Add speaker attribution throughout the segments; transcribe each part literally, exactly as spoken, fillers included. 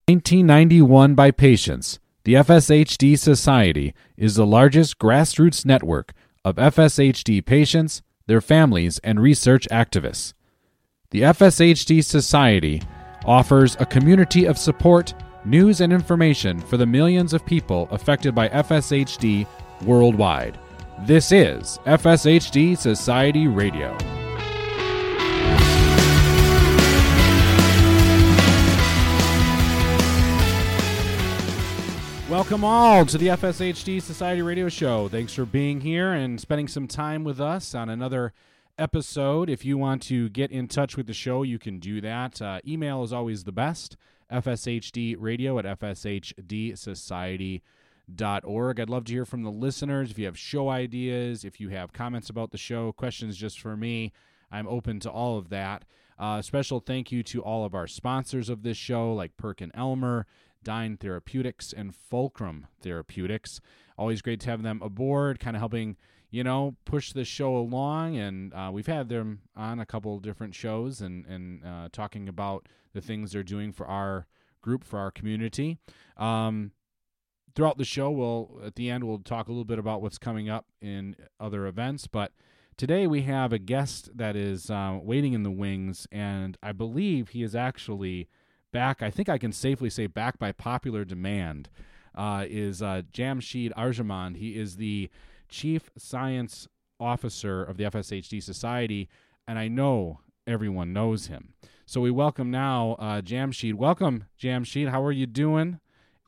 Speaker 1: nineteen ninety-one by patients, the F S H D Society is the largest grassroots network of F S H D patients, their families, and research activists. The F S H D Society offers a community of support, news, and information for the millions of people affected by F S H D worldwide. This is F S H D Society Radio. Welcome all to the F S H D Society Radio Show. Thanks for being here and spending some time with us on another episode. If you want to get in touch with the show, you can do that. Uh, email is always the best, F S H D radio at F S H D society dot org. I'd love to hear from the listeners. If you have show ideas, if you have comments about the show, questions just for me, I'm open to all of that. Uh, special thank you to all of our sponsors of this show, like Perkin Elmer, Dyne Therapeutics, and Fulcrum Therapeutics. Always great to have them aboard, kind of helping, you know, push the show along. And uh, we've had them on a couple of different shows and, and uh, talking about the things they're doing for our group, for our community. Um, throughout the show, we'll at the end, we'll talk a little bit about what's coming up in other events. But today we have a guest that is uh, waiting in the wings, and I believe he is actually back, I think I can safely say back by popular demand, uh, is uh, Jamshed Arjamand. He is the Chief Science Officer of the F S H D Society, and I know everyone knows him. So we welcome now uh, Jamshed. Welcome, Jamshed. How are you doing?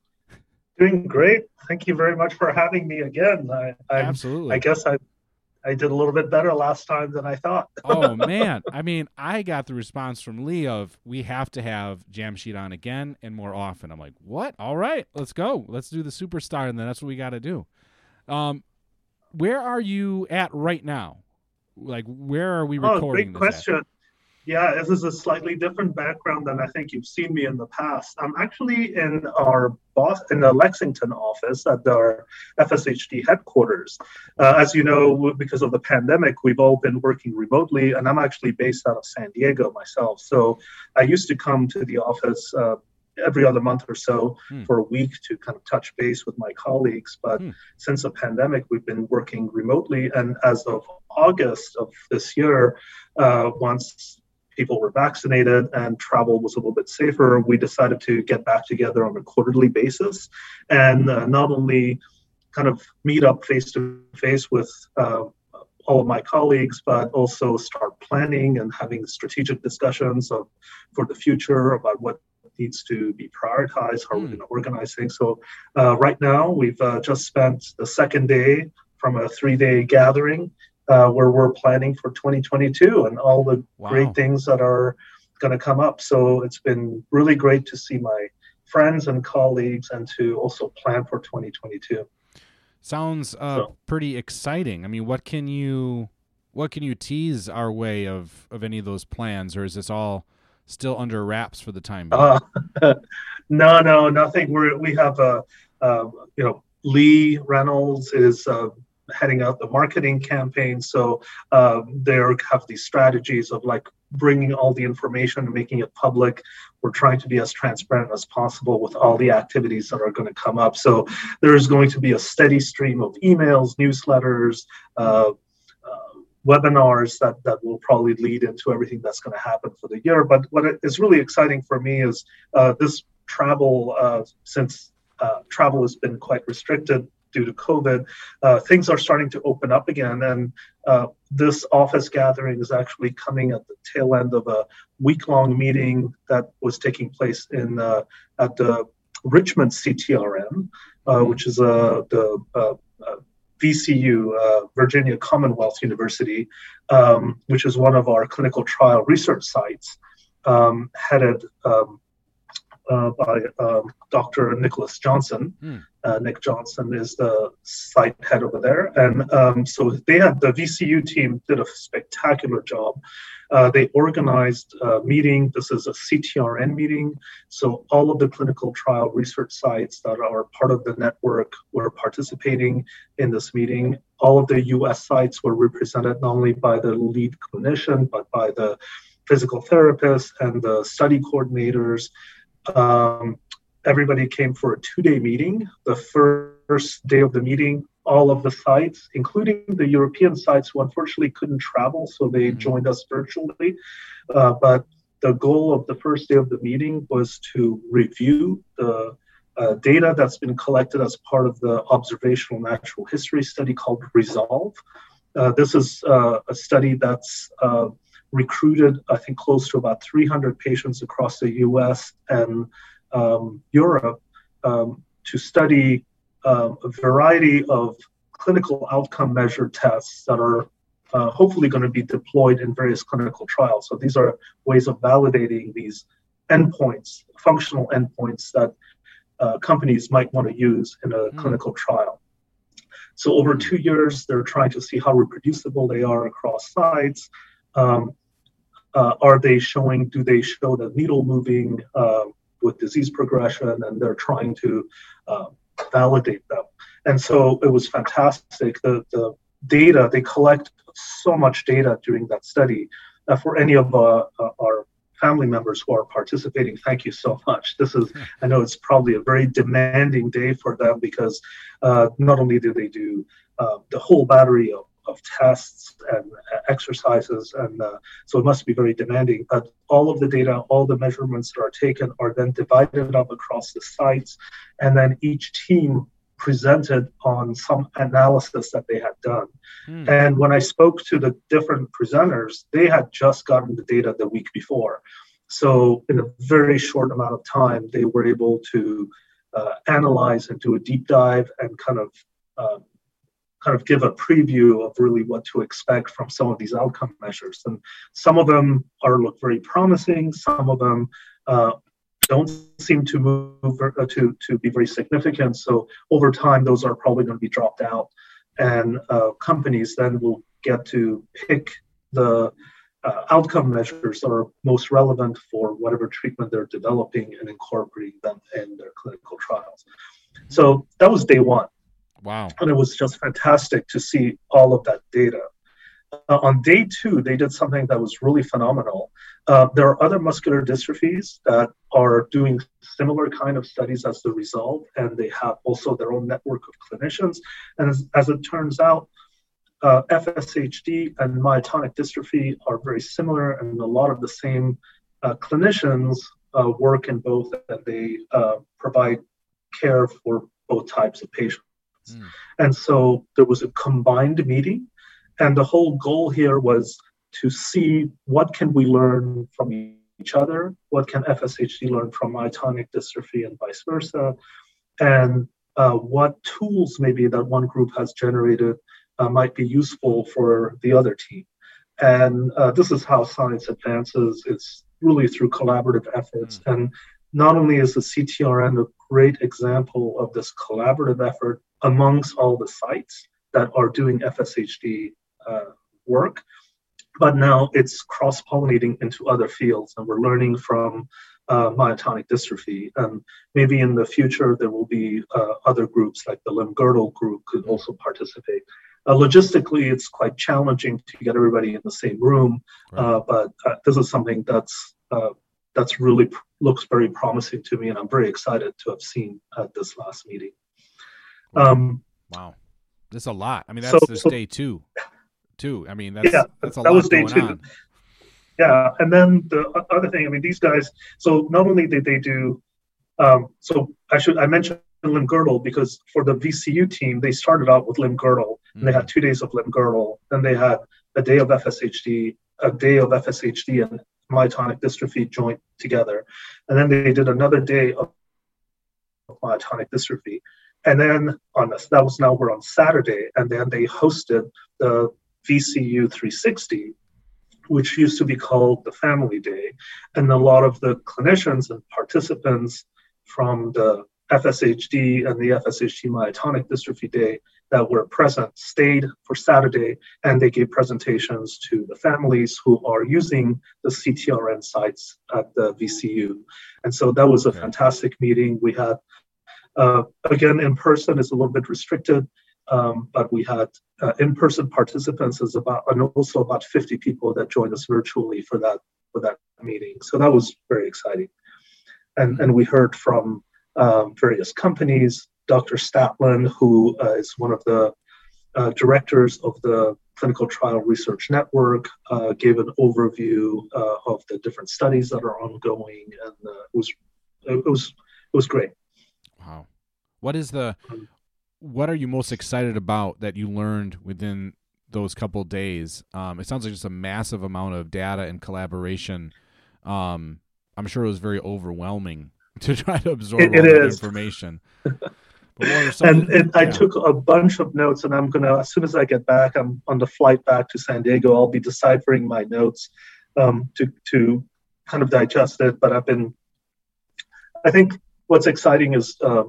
Speaker 2: Doing great. Thank you very much for having me again. I,
Speaker 1: Absolutely.
Speaker 2: I guess I I did a little bit better last time than I thought.
Speaker 1: Oh, man. I mean, I got the response from Lee of, we have to have Jamshed on again and more often. I'm like, what? All right, let's go. Let's do the superstar, and then that's what we got to do. Um, where are you at right now? Like, where are we recording
Speaker 2: Oh, great
Speaker 1: this
Speaker 2: question.
Speaker 1: at?
Speaker 2: Yeah, this is a slightly different background than I think you've seen me in the past. I'm actually in our boss in the Lexington office at our F S H D headquarters. Uh, as you know, because of the pandemic, we've all been working remotely, and I'm actually based out of San Diego myself. So I used to come to the office uh, every other month or so hmm. for a week to kind of touch base with my colleagues. But hmm. since the pandemic, we've been working remotely. And as of August of this year, uh, once people were vaccinated and travel was a little bit safer, we decided to get back together on a quarterly basis and uh, not only kind of meet up face to face with uh, all of my colleagues, but also start planning and having strategic discussions of for the future about what needs to be prioritized, how mm. we're going to organize things. So uh, right now, we've uh, just spent the second day from a three-day gathering Uh, where we're planning for twenty twenty-two and all the wow. great things that are going to come up. So it's been really great to see my friends and colleagues and to also plan for twenty twenty-two.
Speaker 1: Sounds uh, so. pretty exciting. I mean, what can you what can you tease our way of, of any of those plans, or is this all still under wraps for the time being?
Speaker 2: Uh, no, no, nothing. We're, we have a, uh, you know, Lee Reynolds is uh, heading out the marketing campaign. So uh, they have these strategies of like bringing all the information and making it public. We're trying to be as transparent as possible with all the activities that are going to come up. So there's going to be a steady stream of emails, newsletters, uh, uh, webinars that, that will probably lead into everything that's going to happen for the year. But what is really exciting for me is uh, this travel, uh, since uh, travel has been quite restricted due to COVID, uh, things are starting to open up again. And uh, this office gathering is actually coming at the tail end of a week-long meeting that was taking place in uh, at the Richmond C T R M, uh, which is uh, the uh, uh, V C U, uh, Virginia Commonwealth University, um, which is one of our clinical trial research sites, um, headed um, Uh, by um, Doctor Nicholas Johnson. Mm. Uh, Nick Johnson is the site head over there. And um, so they had, the V C U team did a spectacular job. Uh, they organized a meeting. This is a C T R N meeting. So all of the clinical trial research sites that are part of the network were participating in this meeting. All of the U S sites were represented not only by the lead clinician, but by the physical therapists and the study coordinators. Um, everybody came for a two-day meeting. The first day of the meeting, all of the sites, including the European sites who unfortunately couldn't travel, so they mm-hmm. joined us virtually. Uh, but the goal of the first day of the meeting was to review the uh, data that's been collected as part of the observational natural history study called RESOLVE. Uh, this is uh, a study that's uh, recruited, I think, close to about three hundred patients across the U S and um, Europe um, to study uh, a variety of clinical outcome measure tests that are uh, hopefully going to be deployed in various clinical trials. So these are ways of validating these endpoints, functional endpoints that uh, companies might want to use in a mm. clinical trial. So over two years, they're trying to see how reproducible they are across sites. Um, uh, are they showing, do they show the needle moving uh, with disease progression? And they're trying to uh, validate them. And so it was fantastic. The, the data, they collect so much data during that study. Uh, for any of uh, uh, our family members who are participating, thank you so much. This is, I know it's probably a very demanding day for them because uh, not only do they do uh, the whole battery of, of tests and uh, exercises, and uh, so it must be very demanding, but all of the data, all the measurements that are taken are then divided up across the sites, and then each team presented on some analysis that they had done. Hmm. And when I spoke to the different presenters, they had just gotten the data the week before. So in a very short amount of time, they were able to uh, analyze and do a deep dive and kind of uh, kind of give a preview of really what to expect from some of these outcome measures. And some of them are look very promising. Some of them uh, don't seem to move uh, to, to be very significant. So over time, those are probably going to be dropped out. And uh, companies then will get to pick the uh, outcome measures that are most relevant for whatever treatment they're developing and incorporating them in their clinical trials. So that was day one.
Speaker 1: Wow.
Speaker 2: And it was just fantastic to see all of that data. Uh, on day two, they did something that was really phenomenal. Uh, there are other muscular dystrophies that are doing similar kind of studies as the RESOLVE, and they have also their own network of clinicians. And as, as it turns out, uh, F S H D and myotonic dystrophy are very similar, and a lot of the same uh, clinicians uh, work in both, and they uh, provide care for both types of patients. Mm. And so there was a combined meeting. And the whole goal here was to see what can we learn from each other, what can F S H D learn from myotonic dystrophy and vice versa, and uh, what tools maybe that one group has generated uh, might be useful for the other team. And uh, this is how science advances. It's really through collaborative efforts. Mm. And not only is the C T R N a great example of this collaborative effort amongst all the sites that are doing F S H D Uh, work, but now it's cross-pollinating into other fields, and we're learning from uh, myotonic dystrophy, and maybe in the future there will be uh, other groups like the limb-girdle group could also participate. Uh, logistically, it's quite challenging to get everybody in the same room, right. uh, but uh, this is something that's uh, that's really pr- looks very promising to me, and I'm very excited to have seen at this last meeting. Um,
Speaker 1: wow, that's a lot. I mean, that's so, this so, day two. Too. I mean, that's,
Speaker 2: yeah,
Speaker 1: that's a
Speaker 2: that
Speaker 1: lot
Speaker 2: was day
Speaker 1: going
Speaker 2: two.
Speaker 1: on.
Speaker 2: Yeah, and then the other thing, I mean, these guys, so not only did they do, um, so I should, I mentioned limb-girdle because for the V C U team, they started out with limb-girdle, and mm. they had two days of limb-girdle, then they had a day of F S H D, a day of F S H D and myotonic dystrophy joint together, and then they did another day of myotonic dystrophy. And then on this, that was now we're on Saturday, and then they hosted the V C U three sixty, which used to be called the Family Day. And a lot of the clinicians and participants from the F S H D and the F S H D myotonic dystrophy day that were present stayed for Saturday, and they gave presentations to the families who are using the C T R N sites at the V C U. And so that was a fantastic meeting. We had, uh, again, in person is a little bit restricted. Um, but we had uh, in-person participants as about, and also about fifty people that joined us virtually for that for that meeting. So that was very exciting, and and we heard from um, various companies. Doctor Statland, who uh, is one of the uh, directors of the Clinical Trial Research Network, uh, gave an overview uh, of the different studies that are ongoing, and uh, it was it was it was great.
Speaker 1: Wow, what is the what are you most excited about that you learned within those couple days? Um, it sounds like just a massive amount of data and collaboration. Um, I'm sure it was very overwhelming to try to absorb
Speaker 2: it,
Speaker 1: all
Speaker 2: it
Speaker 1: that
Speaker 2: is.
Speaker 1: information. But what are some
Speaker 2: and
Speaker 1: of the,
Speaker 2: and I
Speaker 1: yeah.
Speaker 2: took a bunch of notes, and I'm gonna, as soon as I get back, I'm on the flight back to San Diego. I'll be deciphering my notes um, to to kind of digest it. But I've been, I think what's exciting is uh,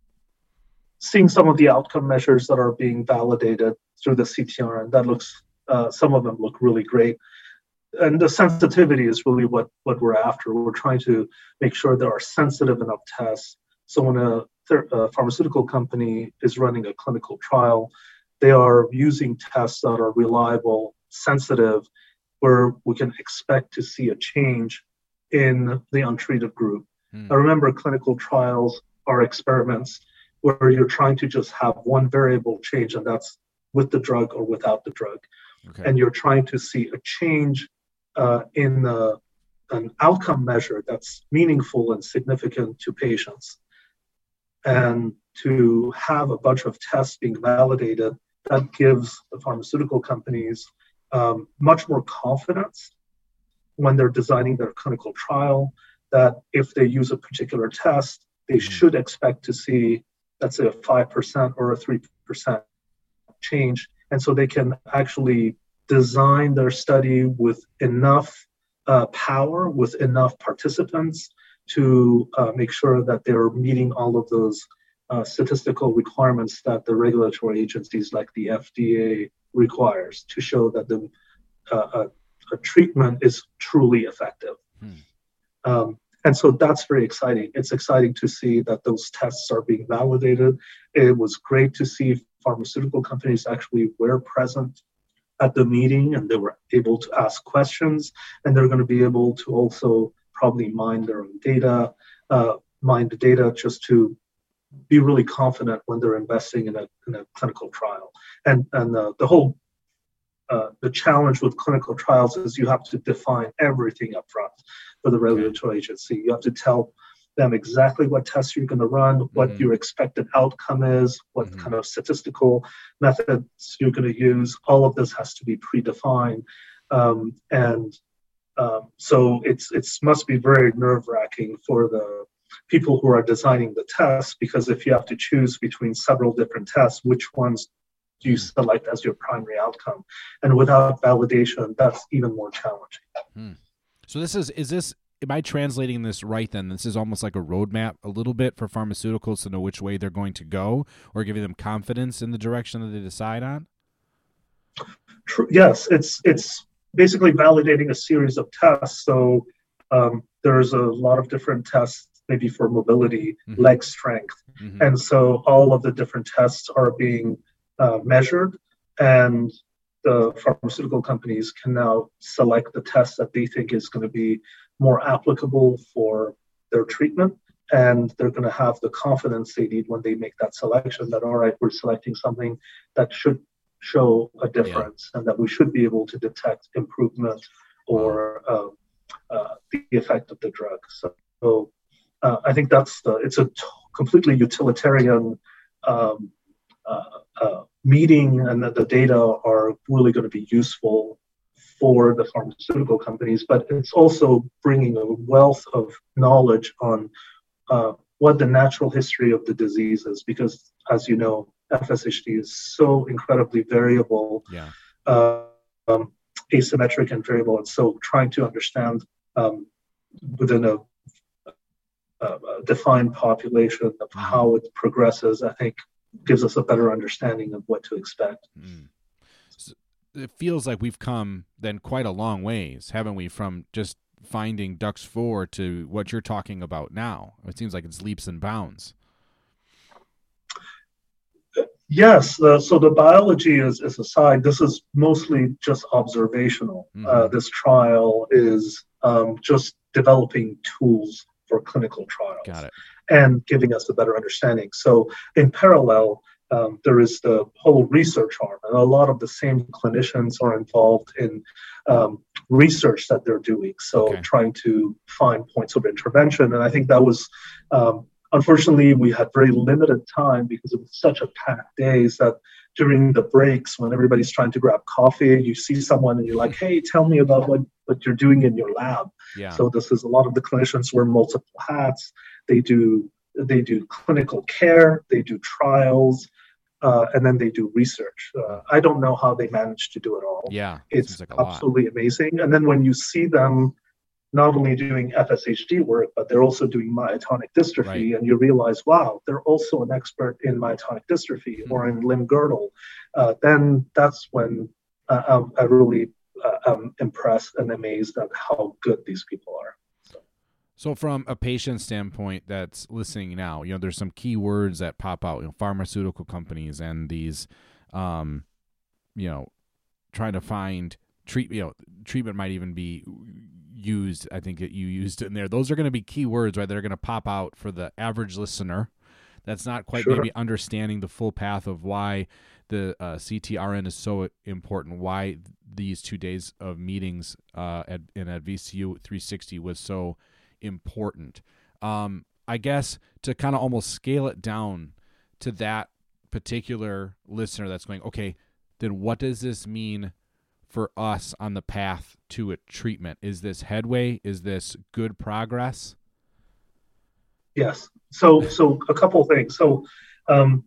Speaker 2: seeing some of the outcome measures that are being validated through the C T R, and that looks, uh, some of them look really great. And the sensitivity is really what what we're after. We're trying to make sure there are sensitive enough tests. So when a a pharmaceutical company is running a clinical trial, they are using tests that are reliable, sensitive, where we can expect to see a change in the untreated group. Mm. Now remember, clinical trials are experiments where you're trying to just have one variable change, and that's with the drug or without the drug. Okay. And you're trying to see a change uh, in the, an outcome measure that's meaningful and significant to patients. And to have a bunch of tests being validated, that gives the pharmaceutical companies um, much more confidence when they're designing their clinical trial, that if they use a particular test, they should expect to see, let's say, a five percent or a three percent change. And so they can actually design their study with enough uh, power, with enough participants, to uh, make sure that they're meeting all of those uh, statistical requirements that the regulatory agencies like the F D A requires to show that the uh, a, a treatment is truly effective. Hmm. Um, and so that's very exciting. It's exciting to see that those tests are being validated. It was great to see pharmaceutical companies actually were present at the meeting, and they were able to ask questions, and they're going to be able to also probably mine their own data, uh, mine the data just to be really confident when they're investing in a, in a clinical trial. And, and uh, the whole, uh, the challenge with clinical trials is you have to define everything up front for the regulatory agency. You have to tell them exactly what tests you're going to run, what mm-hmm. your expected outcome is, what mm-hmm. kind of statistical methods you're going to use. All of this has to be predefined. Um, and Um, so it's it's must be very nerve-wracking for the people who are designing the tests, because if you have to choose between several different tests, which ones do you select as your primary outcome? And without validation, that's even more challenging.
Speaker 1: Hmm. So this is is this am I translating this right then? This is almost like a roadmap a little bit for pharmaceuticals to know which way they're going to go, or giving them confidence in the direction that they decide on?
Speaker 2: True. Yes, it's it's. basically validating a series of tests. So um, there's a lot of different tests, maybe for mobility, mm-hmm. leg strength. Mm-hmm. And so all of the different tests are being uh, measured, and the pharmaceutical companies can now select the test that they think is going to be more applicable for their treatment. And they're going to have the confidence they need when they make that selection that, all right, we're selecting something that should show a difference, yeah. and that we should be able to detect improvement or uh, uh, the effect of the drug. So, so uh, I think that's the, it's a t- completely utilitarian um, uh, uh, meeting, and that the data are really going to be useful for the pharmaceutical companies, but it's also bringing a wealth of knowledge on uh, what the natural history of the disease is, because as you know, F S H D is so incredibly variable, yeah. uh, um, asymmetric and variable. And so trying to understand um, within a, a, a defined population of mm-hmm. how it progresses, I think gives us a better understanding of what to expect.
Speaker 1: Mm. So it feels like we've come then quite a long ways, haven't we, from just finding D U X four to what you're talking about now? It seems like it's leaps and bounds.
Speaker 2: Yes, uh, so the biology is, is aside. This is mostly just observational. Mm-hmm. Uh, this trial is um, just developing tools for clinical trials.
Speaker 1: Got it.
Speaker 2: and giving us a better understanding. So in parallel, um, there is the whole research arm, and a lot of the same clinicians are involved in um, research that they're doing. So
Speaker 1: Okay.
Speaker 2: trying to find points of intervention. And I think that was, um, unfortunately, we had very limited time because it was such a packed days that during the breaks, when everybody's trying to grab coffee, you see someone and you're like, hey, tell me about what, what you're doing in your lab.
Speaker 1: Yeah.
Speaker 2: So this is a lot of the clinicians wear multiple hats. They do they do clinical care, they do trials, uh, and then they do research. Uh, I don't know how they manage to do it all.
Speaker 1: Yeah.
Speaker 2: It's
Speaker 1: like
Speaker 2: absolutely amazing. And then when you see them not only doing F S H D work, but they're also doing myotonic dystrophy,
Speaker 1: Right.
Speaker 2: and you realize, wow, they're also an expert in myotonic dystrophy
Speaker 1: Mm-hmm.
Speaker 2: or in limb girdle, uh, then that's when uh, I really uh, am impressed and amazed at how good these people are. So.
Speaker 1: So from a patient standpoint that's listening now, you know, there's some key words that pop out, you know, pharmaceutical companies and these, um, you know, trying to find treat, you know, treatment might even be used. I think that you used in there. Those are going to be key words, right? That are going to pop out for the average listener that's not quite
Speaker 2: Sure.
Speaker 1: maybe understanding the full path of why the uh, C T R N is so important, why these two days of meetings uh, at, in at V C U three sixty was so important. Um, I guess to kind of almost scale it down to that particular listener that's going, okay, then what does this mean for us on the path to a treatment? Is this headway? Is this good progress?
Speaker 2: Yes. So, so a couple of things. So, um,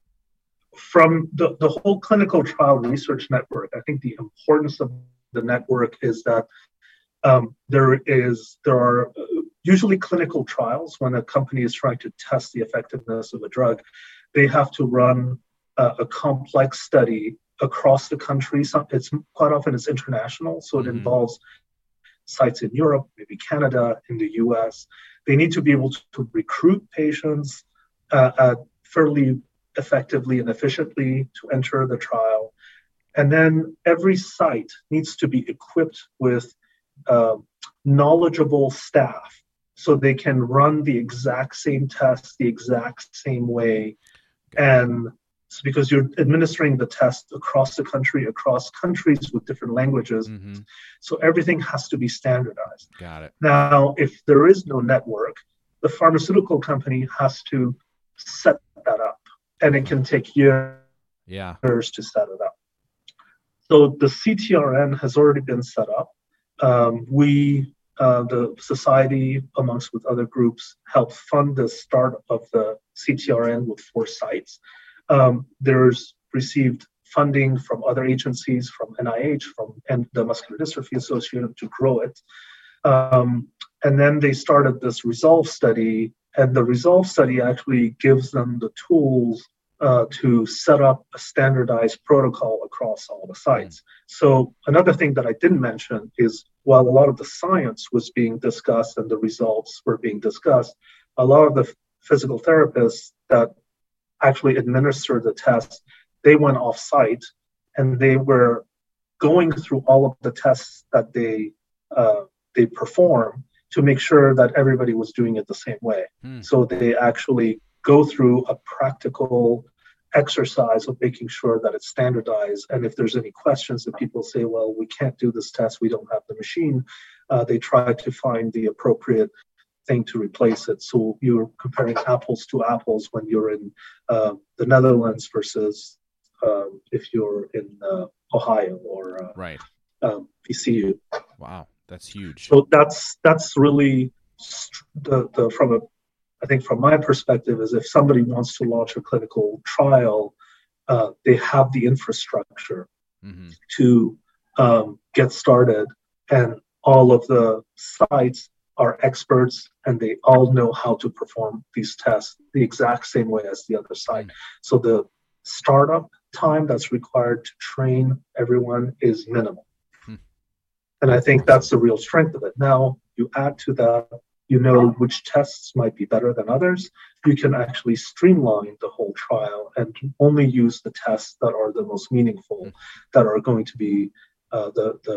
Speaker 2: from the, the whole clinical trial research network, I think the importance of the network is that um, there is there are usually clinical trials when a company is trying to test the effectiveness of a drug. They have to run a, a complex study across the country. So it's quite often it's international, so it
Speaker 1: Mm-hmm.
Speaker 2: involves sites in Europe, maybe Canada, in the U S. They need to be able to recruit patients uh, uh, fairly effectively and efficiently to enter the trial. And then every site needs to be equipped with uh, knowledgeable staff so they can run the exact same tests the exact same way. And it's because you're administering the test across the country, across countries with different languages.
Speaker 1: Mm-hmm.
Speaker 2: So everything has to be standardized.
Speaker 1: Got it.
Speaker 2: Now, if there is no network, the pharmaceutical company has to set that up, and it can take years
Speaker 1: Yeah.
Speaker 2: to set it up. So the C T R N has already been set up. Um, we, uh, the society, amongst with other groups, helped fund the start of the C T R N with four sites. Um, there's received funding from other agencies, from N I H, from and the Muscular Dystrophy Association to grow it. Um, and then they started this RESOLVE study, and the RESOLVE study actually gives them the tools uh, to set up a standardized protocol across all the sites. So another thing that I didn't mention is while a lot of the science was being discussed and the results were being discussed, a lot of the physical therapists that actually administered the test, they went off site and they were going through all of the tests that they uh, they perform to make sure that everybody was doing it the same way.
Speaker 1: Hmm.
Speaker 2: So they actually go through a practical exercise of making sure that it's standardized. And if there's any questions that people say, well, we can't do this test, we don't have the machine, uh, they try to find the appropriate thing to replace it. So you're comparing apples to apples when you're in uh, the Netherlands versus uh, if you're in uh, Ohio or uh,
Speaker 1: right.
Speaker 2: um, V C U.
Speaker 1: Wow, that's huge.
Speaker 2: So that's that's really the, the from a I think from my perspective is if somebody wants to launch a clinical trial, uh, they have the infrastructure
Speaker 1: mm-hmm.
Speaker 2: to um, get started, and all of the sites are experts and they all know how to perform these tests the exact same way as the other site.
Speaker 1: Mm-hmm.
Speaker 2: So the startup time that's required to train everyone is minimal. Mm-hmm. And I think that's the real strength of it. Now you add to that, you know which tests might be better than others. You can actually streamline the whole trial and only use the tests that are the most meaningful, mm-hmm. that are going to be uh, the, the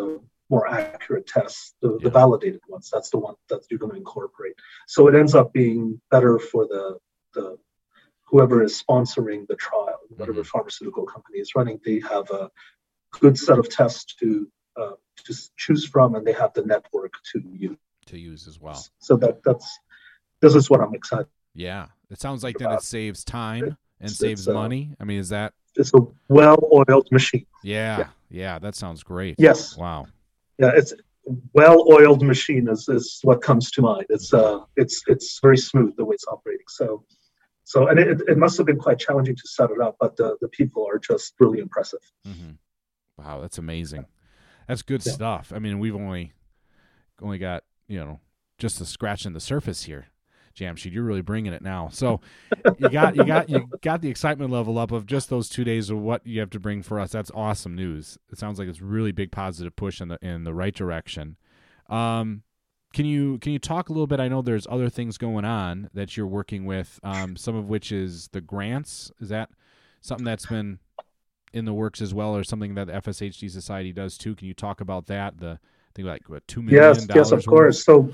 Speaker 2: more accurate tests, the,
Speaker 1: Yeah.
Speaker 2: the validated ones. That's the one that you're going to incorporate. So it ends up being better for the the whoever is sponsoring the trial, whatever
Speaker 1: Mhm.
Speaker 2: pharmaceutical company is running. They have a good set of tests to uh, to choose from, and they have the network to use.
Speaker 1: To use as well.
Speaker 2: So that that's this is what I'm excited.
Speaker 1: Yeah, it sounds like then it saves time and
Speaker 2: It's,
Speaker 1: saves
Speaker 2: it's, uh,
Speaker 1: money. I mean, is that?
Speaker 2: It's a well-oiled machine.
Speaker 1: Yeah, yeah,
Speaker 2: Yeah.
Speaker 1: that sounds great.
Speaker 2: Yes.
Speaker 1: Wow.
Speaker 2: Yeah, it's well-oiled machine is, is what comes to mind. It's uh, it's it's very smooth the way it's operating. So, so and it, it must have been quite challenging to set it up, but the, the people are just really impressive.
Speaker 1: Mm-hmm. Wow, that's amazing. That's good
Speaker 2: Yeah.
Speaker 1: stuff. I mean, we've only only got, you know, just a scratch in the surface here. Jamshed, you're really bringing it now. So you got you got you got the excitement level up of just those two days of what you have to bring for us. That's awesome news. It sounds like it's really big positive push in the in the right direction. Um, can you can you talk a little bit? I know there's other things going on that you're working with. Um, some of which is the grants. Is that something that's been in the works as well, or something that the F S H D Society does too? Can you talk about that? The I think like what two million
Speaker 2: Yes,
Speaker 1: dollars.
Speaker 2: yes, of course. So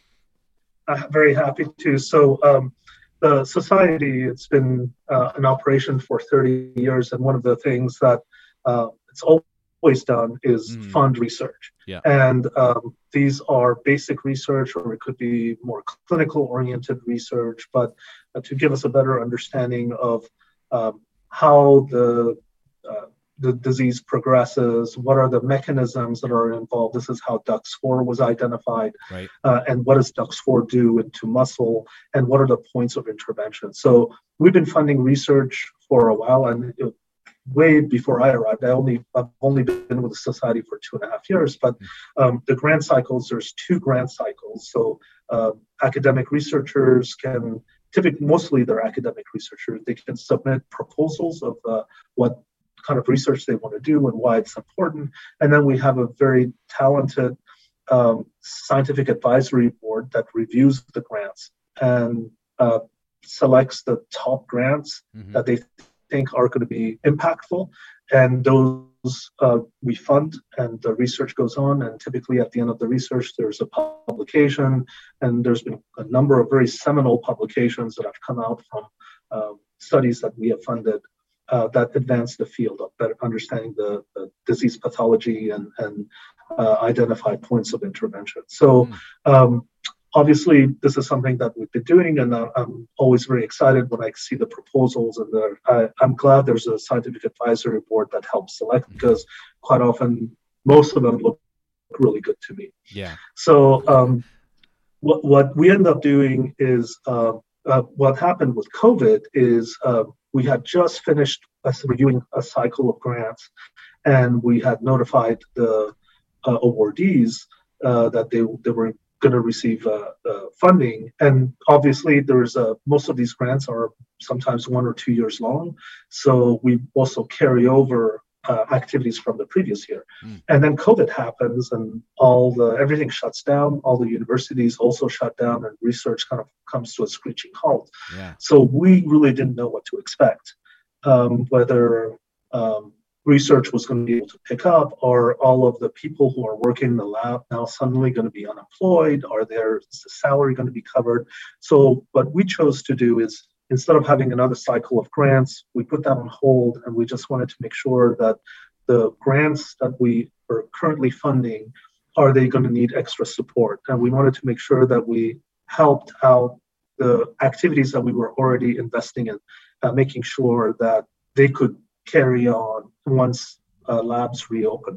Speaker 2: I'm very happy to. So um, the society, it's been uh, in operation for thirty years, and one of the things that uh, it's always done is
Speaker 1: Mm.
Speaker 2: fund research.
Speaker 1: Yeah.
Speaker 2: And um, these are basic research, or it could be more clinical-oriented research, but uh, to give us a better understanding of um, how the uh, the disease progresses, what are the mechanisms that are involved. This is how D U X four was identified,
Speaker 1: Right.
Speaker 2: uh, and what does D U X four do into muscle, and what are the points of intervention. So we've been funding research for a while, and it, way before I arrived, I only I've only been with the society for two and a half years. But um, the grant cycles, there's two grant cycles. So uh, academic researchers can typically, mostly they're academic researchers, they can submit proposals of uh, what kind of research they want to do and why it's important. And then we have a very talented um, scientific advisory board that reviews the grants and uh, selects the top grants
Speaker 1: Mm-hmm.
Speaker 2: that they think are going to be impactful. And those uh, we fund, and the research goes on. And typically at the end of the research, there's a publication. And there's been a number of very seminal publications that have come out from uh, studies that we have funded Uh, that advance the field of better understanding the, the disease pathology and, and uh, identify points of intervention. So um, obviously this is something that we've been doing, and uh, I'm always very excited when I see the proposals, and the, I, I'm glad there's a scientific advisory board that helps select, because quite often most of them look really good to me.
Speaker 1: Yeah.
Speaker 2: So um, what, what we end up doing is uh, uh, what happened with COVID is uh, we had just finished us reviewing a cycle of grants, and we had notified the uh, awardees uh, that they they were going to receive uh, uh, funding. And obviously, there's uh, most of these grants are sometimes one or two years long, so we also carry over uh, activities from the previous year.
Speaker 1: Mm.
Speaker 2: And then COVID happens, and all the everything shuts down. All the universities also shut down, and research kind of comes to a screeching halt.
Speaker 1: Yeah.
Speaker 2: So we really didn't know what to expect, um, whether um, research was going to be able to pick up, or all of the people who are working in the lab now suddenly going to be unemployed. Are their is the salary going to be covered? So what we chose to do is, instead of having another cycle of grants, we put that on hold, and we just wanted to make sure that the grants that we are currently funding, are they going to need extra support? And we wanted to make sure that we helped out the activities that we were already investing in, uh, making sure that they could carry on once uh, labs reopened.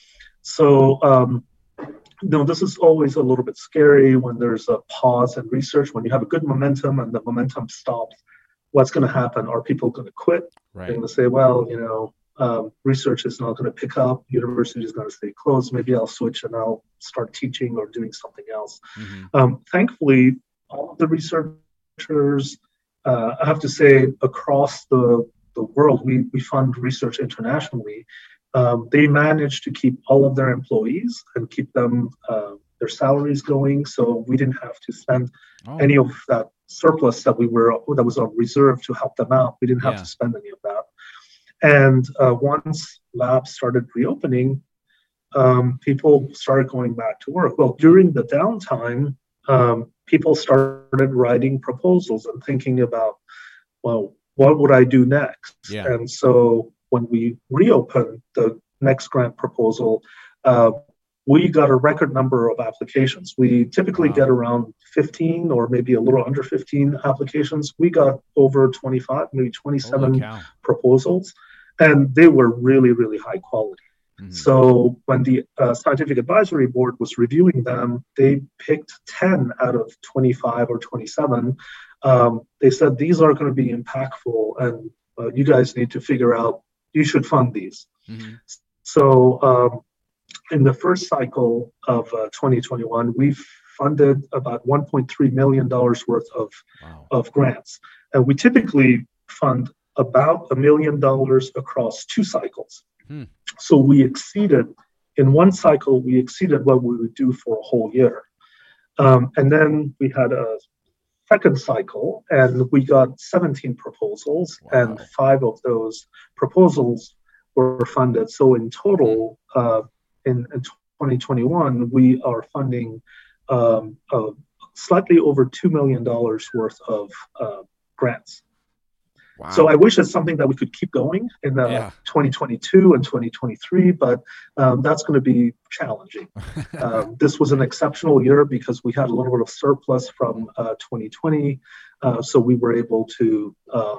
Speaker 2: So, um, you know, this is always a little bit scary when there's a pause in research. When you have a good momentum and the momentum stops, what's going to happen? Are people going to quit?
Speaker 1: Right.
Speaker 2: They're going to say, well, you know, um, research is not going to pick up. University is going to stay closed. Maybe I'll switch and I'll start teaching or doing something else.
Speaker 1: Mm-hmm.
Speaker 2: Um, thankfully, all of the researchers, uh, I have to say, across the, the world, we, we fund research internationally. Um, they managed to keep all of their employees and keep them uh, their salaries going, so we didn't have to spend
Speaker 1: Oh.
Speaker 2: any of that surplus that we were that was on reserve to help them out. We didn't have
Speaker 1: Yeah.
Speaker 2: to spend any of that. And uh, once labs started reopening, um, people started going back to work. Well, during the downtime, um, people started writing proposals and thinking about, well, what would I do next?
Speaker 1: Yeah.
Speaker 2: And so when we reopened the next grant proposal, uh, we got a record number of applications. We typically
Speaker 1: Wow.
Speaker 2: get around fifteen or maybe a little under fifteen applications. We got over twenty-five, maybe twenty-seven proposals, and they were really, really high quality. Mm-hmm. So when the uh, scientific advisory board was reviewing them, they picked ten out of twenty-five or twenty-seven. Um, they said, these are going to be impactful, and uh, you guys need to figure out, you should fund these. Mm-hmm. So um, in the first cycle of uh, twenty twenty-one, we've funded about one point three million dollars worth of, wow. of grants. And we typically fund about a million dollars across two cycles. Hmm. So we exceeded, in one cycle, we exceeded what we would do for a whole year. Um, and then we had a second cycle, and we got seventeen proposals, wow. and five of those proposals were funded. So in total, uh, in, in twenty twenty-one, we are funding um, uh, slightly over two million dollars worth of uh, grants. Wow. So I wish it's something that we could keep going in uh, yeah. twenty twenty-two and twenty twenty-three, but um, that's going to be challenging. um, this was an exceptional year because we had a little bit of surplus from uh, twenty twenty, uh, so we were able to uh,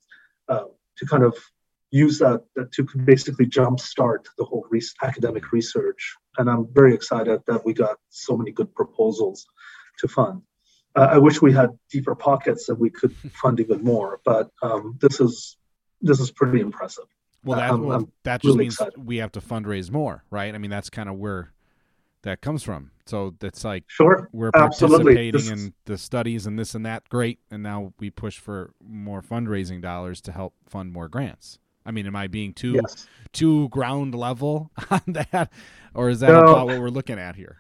Speaker 2: uh, to kind of use that, that to basically jumpstart the whole re- academic research. And I'm very excited that we got so many good proposals to fund. Uh, I wish we had deeper pockets and we could fund even more, but um, this is this is pretty impressive.
Speaker 1: Well, that,
Speaker 2: I'm,
Speaker 1: well,
Speaker 2: I'm
Speaker 1: that just
Speaker 2: really
Speaker 1: means
Speaker 2: excited.
Speaker 1: We have to fundraise more, right? I mean, that's kind of where that comes from. So that's like,
Speaker 2: sure,
Speaker 1: we're
Speaker 2: absolutely.
Speaker 1: participating
Speaker 2: This
Speaker 1: in
Speaker 2: is...
Speaker 1: the studies and this and that, great, and now we push for more fundraising dollars to help fund more grants. I mean, am I being too yes. too ground level on that, or is that no. about what we're looking at here?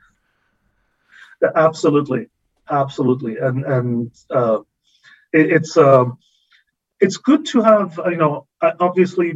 Speaker 2: Absolutely. Absolutely, and and uh, it, it's um, it's good to have, you know, obviously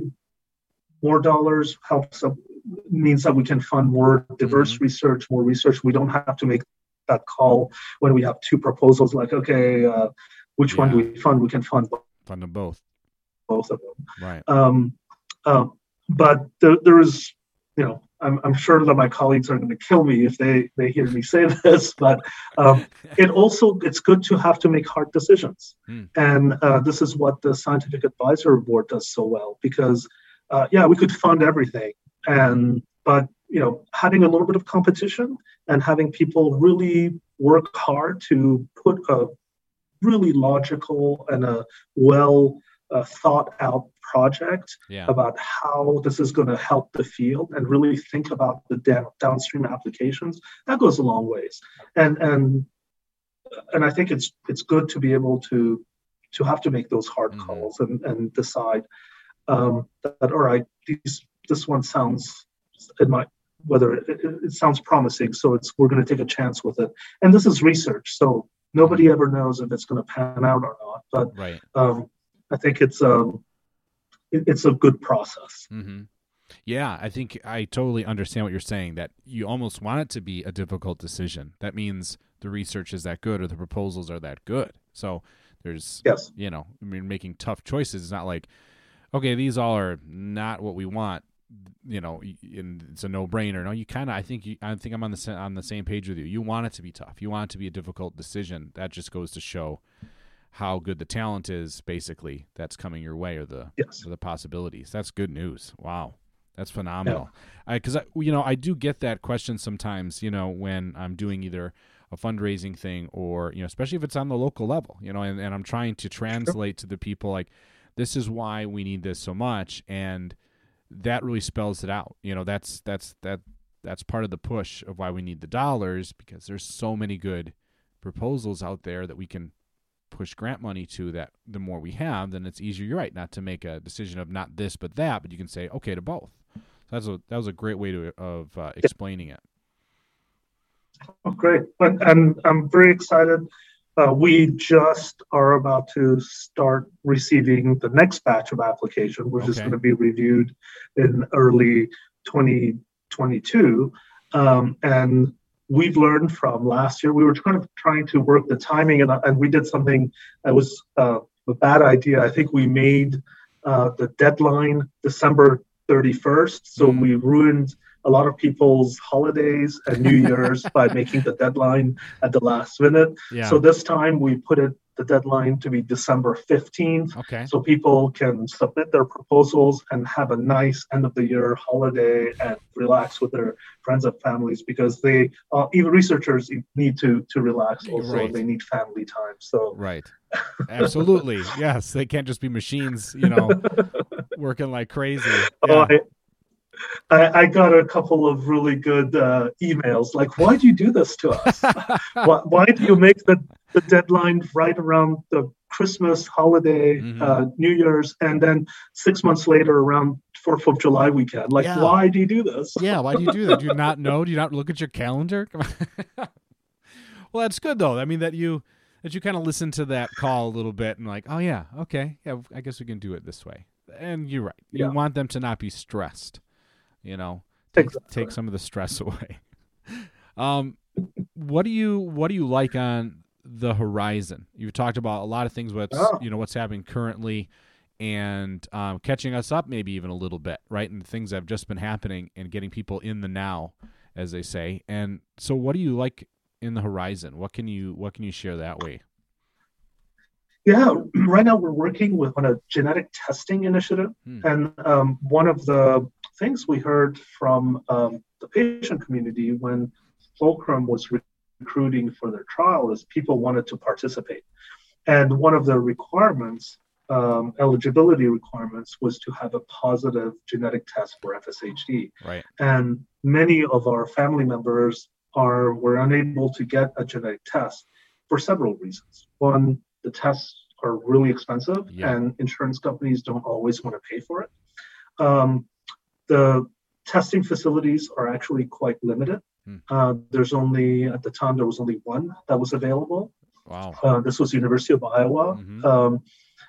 Speaker 2: more dollars helps uh, means that we can fund more diverse mm-hmm. research, more research. We don't have to make that call when we have two proposals. Like, okay, uh, which yeah. one do we fund? We can fund both.
Speaker 1: Fund them both.
Speaker 2: Both of them.
Speaker 1: Right.
Speaker 2: Um, uh, but there, there is, you know. I'm, I'm sure that my colleagues are going to kill me if they, they hear me say this, but um, it also, it's good to have to make hard decisions. Mm. And uh, this is what the Scientific Advisory Board does so well, because, uh, yeah, we could fund everything. and But, you know, having a little bit of competition and having people really work hard to put a really logical and a well uh, thought out project yeah. about how this is going to help the field and really think about the down, downstream applications, that goes a long ways. And and and I think it's it's good to be able to to have to make those hard mm-hmm. calls and, and decide um, that, all right, these, this one sounds, it might, whether it, it, it sounds promising, so it's we're going to take a chance with it. And this is research, so nobody ever knows if it's going to pan out or not. But
Speaker 1: right.
Speaker 2: um, I think it's um it, it's a good process.
Speaker 1: Mm-hmm. Yeah, I think I totally understand what you're saying, that you almost want it to be a difficult decision. That means the research is that good or the proposals are that good. So there's,
Speaker 2: yes.
Speaker 1: you know, I mean, making tough choices. It's not like, okay, these all are not what we want, you know, and it's a no-brainer. No, you kind of, I think, you, I think I'm on the on the same page with you. You want it to be tough. You want it to be a difficult decision. That just goes to show how good the talent is, basically, that's coming your way, or the
Speaker 2: yes.
Speaker 1: or the possibilities. That's good news. Wow, that's phenomenal. Because yeah. I, you know, I do get that question sometimes. You know, when I'm doing either a fundraising thing or, you know, especially if it's on the local level. You know, and, and I'm trying to translate sure. to the people like, this is why we need this so much, and that really spells it out. You know, that's that's that that's part of the push of why we need the dollars, because there's so many good proposals out there that we can push grant money to, that the more we have, then it's easier, you're right, not to make a decision of not this but that, but you can say okay to both. So that's a that was a great way to of uh, explaining it.
Speaker 2: Oh, great. And, and I'm very excited. Uh, we just are about to start receiving the next batch of application, which okay. is going to be reviewed in early twenty twenty-two. Um, and we've learned from last year, we were kind of trying to work the timing, and, and we did something that was uh, a bad idea. I think we made uh, the deadline December thirty-first, so mm. we ruined a lot of people's holidays and New Year's by making the deadline at the last minute.
Speaker 1: Yeah.
Speaker 2: So this time we put it the deadline to be December fifteenth,
Speaker 1: okay.
Speaker 2: so people can submit their proposals and have a nice end of the year holiday and relax with their friends and families, because they uh, even researchers need to to relax also. Right. They need family time. So
Speaker 1: right, absolutely, yes, they can't just be machines, you know, working like crazy. Yeah.
Speaker 2: Oh, I, I, I got a couple of really good uh, emails like, why do you do this to us? why, why do you make the, the deadline right around the Christmas holiday, mm-hmm. uh, New Year's, and then six months later around fourth of July weekend? Like, yeah. why do you do this?
Speaker 1: Yeah, why do you do that? Do you not know? Do you not look at your calendar? Well, that's good, though. I mean, that you that you kind of listen to that call a little bit and like, oh, yeah, okay, yeah, I guess we can do it this way. And you're right. You yeah. want them to not be stressed. You know, take, exactly. take some of the stress away. um, what do you what do you like on the horizon? You've talked about a lot of things. What's oh. you know what's happening currently, and um, catching us up maybe even a little bit, right? And things that have just been happening and getting people in the now, as they say. And so, what do you like in the horizon? What can you what can you share that way?
Speaker 2: Yeah, right now we're working with on a genetic testing initiative, hmm. and um, one of the things we heard from um, the patient community when Fulcrum was recruiting for their trial is people wanted to participate. And one of the requirements, um, eligibility requirements, was to have a positive genetic test for F S H D.
Speaker 1: Right.
Speaker 2: And many of our family members are were unable to get a genetic test for several reasons. One, the tests are really expensive, yeah. and insurance companies don't always want to pay for it. Um, The testing facilities are actually quite limited. Hmm. Uh, there's only, at the time, there was only one that was available.
Speaker 1: Wow.
Speaker 2: Uh, this was University of Iowa. Mm-hmm. Um,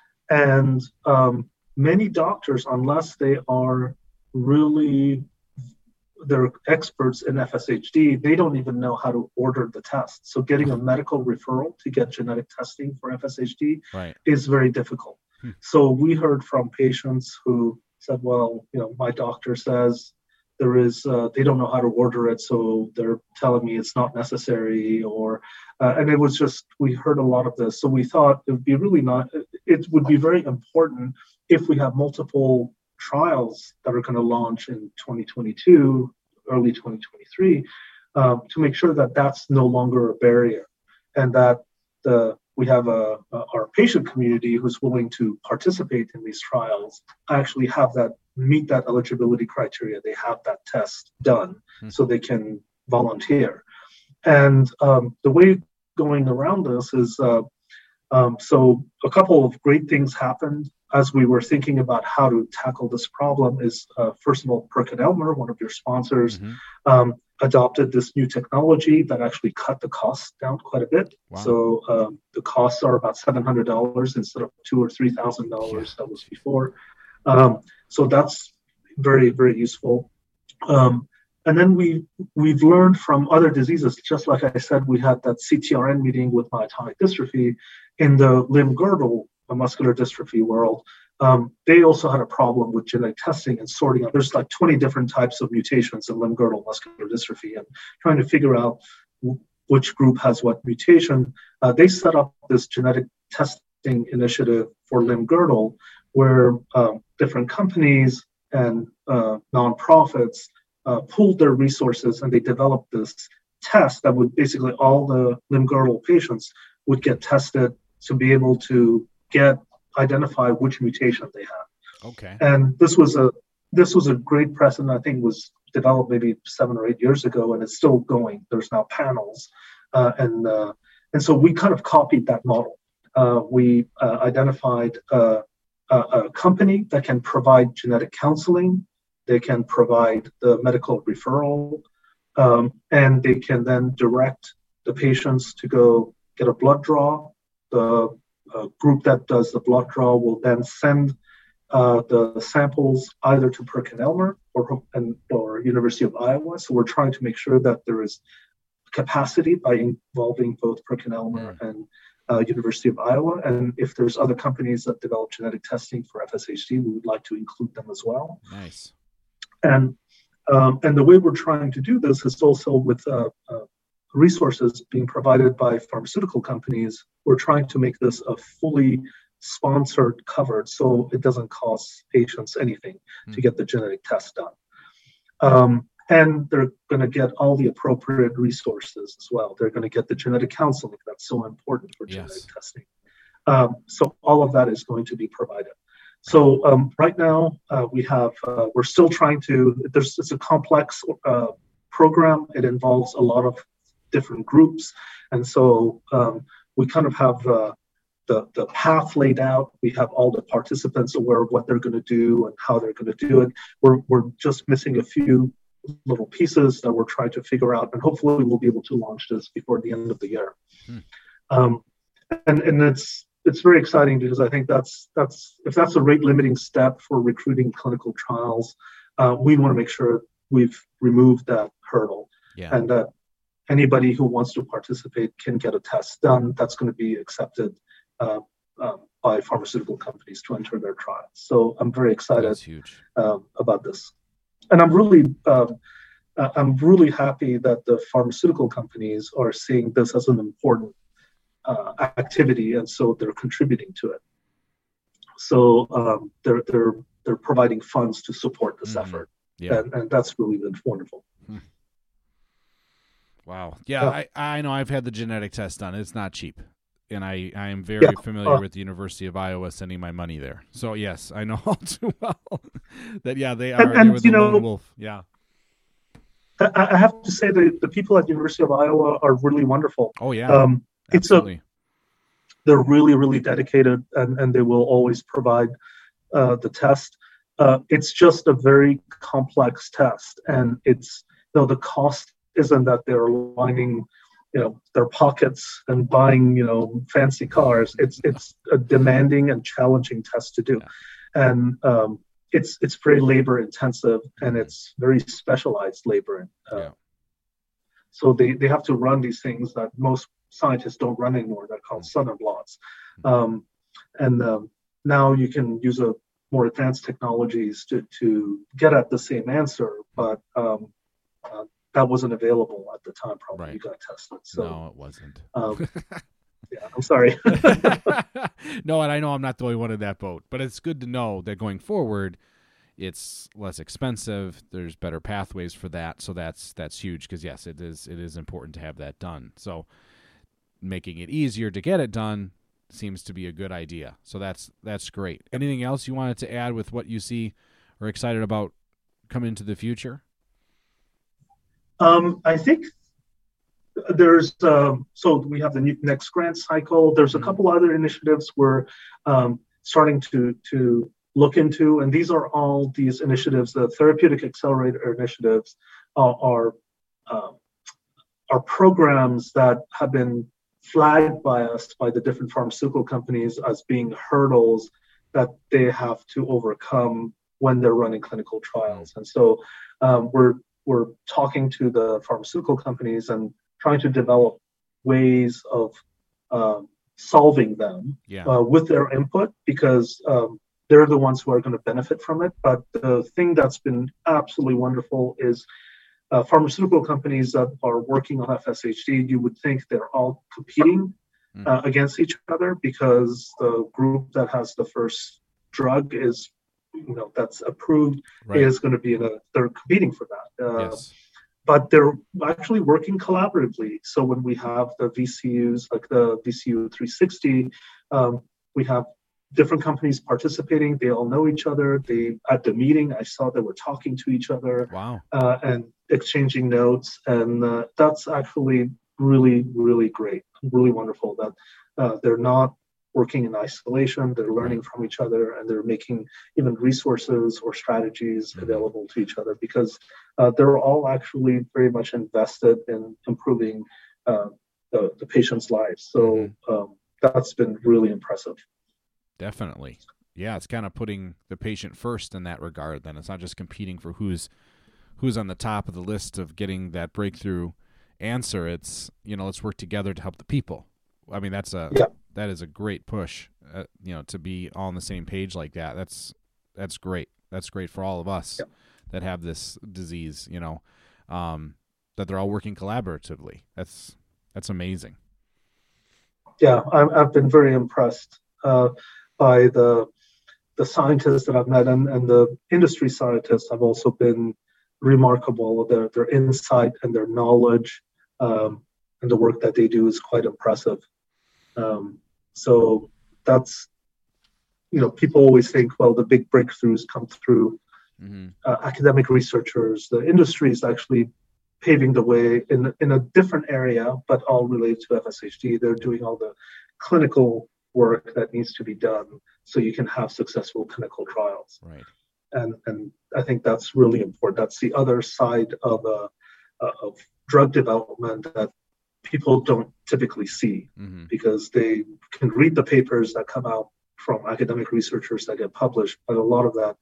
Speaker 2: and um, many doctors, unless they are really, they're experts in F S H D, they don't even know how to order the test. So getting a medical referral to get genetic testing for F S H D
Speaker 1: right.
Speaker 2: is very difficult. Hmm. So we heard from patients who said, well, you know, my doctor says there is, uh, they don't know how to order it, so they're telling me it's not necessary, or, uh, and it was just, we heard a lot of this. So we thought it would be really not, it would be very important if we have multiple trials that are going to launch in twenty twenty-two, early twenty twenty-three, um, to make sure that that's no longer a barrier, and that the we have a, a our patient community who's willing to participate in these trials actually have that meet that eligibility criteria. They have that test done, mm-hmm. so they can volunteer. And um, the way going around this is, uh, um, so a couple of great things happened as we were thinking about how to tackle this problem. Is uh, first of all, PerkinElmer, one of your sponsors, mm-hmm. um, adopted this new technology that actually cut the costs down quite a bit. Wow. So um, the costs are about seven hundred dollars instead of two or three thousand dollars that was before. Um, so that's very, very useful. Um, and then we we've learned from other diseases. Just like I said, we had that C T R N meeting with myotonic dystrophy in the limb-girdle muscular dystrophy world. Um, they also had a problem with genetic testing and sorting out. There's like twenty different types of mutations in limb-girdle muscular dystrophy, and trying to figure out w- which group has what mutation. Uh, they set up this genetic testing initiative for limb-girdle, where um, different companies and uh, nonprofits uh, pooled their resources, and they developed this test that would basically all the limb-girdle patients would get tested to be able to get identify which mutation they have.
Speaker 1: Okay.
Speaker 2: And this was a this was a great precedent. I think was developed maybe seven or eight years ago, and it's still going. There's now panels, uh, and uh, and so we kind of copied that model. Uh, we uh, identified uh, a, a company that can provide genetic counseling. They can provide the medical referral, um, and they can then direct the patients to go get a blood draw. The uh, group that does the blood draw will then send uh, the samples either to PerkinElmer or, and, or University of Iowa. So we're trying to make sure that there is capacity by involving both PerkinElmer
Speaker 1: Mm.
Speaker 2: and uh, University of Iowa. And if there's other companies that develop genetic testing for F S H D, we would like to include them as well.
Speaker 1: Nice.
Speaker 2: And um, and the way we're trying to do this is also with uh, uh, resources being provided by pharmaceutical companies. We're trying to make this a fully sponsored covered, so it doesn't cost patients anything mm. to get the genetic test done. Um, and they're going to get all the appropriate resources as well. They're going to get the genetic counseling that's so important for genetic
Speaker 1: yes.
Speaker 2: testing. Um, so all of that is going to be provided. So um, right now uh, we have, uh, we're still trying to, there's, it's a complex uh, program. It involves a lot of different groups. And so um, we kind of have uh, the, the path laid out. We have all the participants aware of what they're going to do and how they're going to do it. We're, we're just missing a few little pieces that we're trying to figure out. And hopefully we'll be able to launch this before the end of the year. Hmm. Um, and, and it's, It's very exciting because I think that's that's if that's a rate limiting step for recruiting clinical trials, uh, we want to make sure we've removed that hurdle,
Speaker 1: yeah.
Speaker 2: and that anybody who wants to participate can get a test done that's going to be accepted uh, uh, by pharmaceutical companies to enter their trials. So I'm very excited uh, about this, and I'm really um, I'm really happy that the pharmaceutical companies are seeing this as an important Uh, activity, and so they're contributing to it. So um, they're they're they're providing funds to support this mm-hmm. effort,
Speaker 1: yeah.
Speaker 2: and, and that's really been wonderful.
Speaker 1: Hmm. Wow, yeah, yeah, I I know I've had the genetic test done. It's not cheap, and I I am very yeah. familiar uh, with the University of Iowa sending my money there. So yes, I know all too well that yeah they are.
Speaker 2: And, and
Speaker 1: they were the
Speaker 2: you know,
Speaker 1: lone wolf. Yeah.
Speaker 2: I, I have to say that the people at the University of Iowa are really wonderful.
Speaker 1: Oh yeah.
Speaker 2: Um, It's a,
Speaker 1: Absolutely.
Speaker 2: they're really, really dedicated, and, and they will always provide uh, the test. Uh, it's just a very complex test, and it's, you know, the cost isn't that they're lining, you know, their pockets and buying, you know, fancy cars. It's it's a demanding and challenging test to do, yeah. and um, it's it's very labor intensive, and it's very specialized labor. Uh, yeah. So they, they have to run these things that most scientists don't run anymore. They're called Southern blots. Um, and um, now you can use a more advanced technologies to, to get at the same answer, but um, uh, that wasn't available at the time probably
Speaker 1: right.
Speaker 2: you got tested. So,
Speaker 1: no, it wasn't.
Speaker 2: um, yeah, I'm sorry.
Speaker 1: No, and I know I'm not the only one in that boat, but it's good to know that going forward, it's less expensive. There's better pathways for that, so that's that's huge. Because yes, it is it is important to have that done. So making it easier to get it done seems to be a good idea. So that's that's great. Anything else you wanted to add with what you see or excited about coming into the future?
Speaker 2: Um, I think there's um, so we have the next grant cycle. There's a couple other initiatives we're um, starting to to. look into, and these are all these initiatives. The therapeutic accelerator initiatives uh, are uh, are programs that have been flagged by us by the different pharmaceutical companies as being hurdles that they have to overcome when they're running clinical trials. And so um, we're we're talking to the pharmaceutical companies and trying to develop ways of um, solving them
Speaker 1: yeah.
Speaker 2: uh, with their input, because um, they're the ones who are going to benefit from it. But the thing that's been absolutely wonderful is uh, pharmaceutical companies that are working on F S H D, you would think they're all competing uh, against each other, because the group that has the first drug is, you know, that's approved right. is going to be in a, they're competing for that. Uh,
Speaker 1: yes.
Speaker 2: But they're actually working collaboratively. So when we have the V C Us, like the V C U three sixty, um, we have different companies participating. They all know each other. They at the meeting, I saw they were talking to each other
Speaker 1: wow.
Speaker 2: uh, and exchanging notes. And uh, that's actually really, really great, really wonderful that uh, they're not working in isolation. They're learning from each other, and they're making even resources or strategies mm-hmm. available to each other, because uh, they're all actually very much invested in improving uh, the, the patient's lives. So mm-hmm. um, that's been really impressive.
Speaker 1: Definitely. yeah, it's kind of putting the patient first in that regard. Then it's not just competing for who's who's on the top of the list of getting that breakthrough answer. It's, you know, let's work together to help the people. I mean, that's a
Speaker 2: yeah.
Speaker 1: that is a great push. Uh, you know, to be all on the same page like that. That's that's great. That's great for all of us
Speaker 2: yeah.
Speaker 1: that have this disease. You know, um, that they're all working collaboratively. That's that's amazing.
Speaker 2: Yeah, I'm, I've been very impressed uh, by the the scientists that I've met, and, and the industry scientists have also been remarkable. Their their insight and their knowledge um, and the work that they do is quite impressive. Um, so that's, you know, people always think, well, the big breakthroughs come through mm-hmm. uh, academic researchers. The industry is actually paving the way in in a different area, but all related to F S H D. They're doing all the clinical work that needs to be done so you can have successful clinical trials.
Speaker 1: Right.
Speaker 2: And and I think that's really important. That's the other side of uh, of drug development that people don't typically see, mm-hmm. because they can read the papers that come out from academic researchers that get published, but a lot of that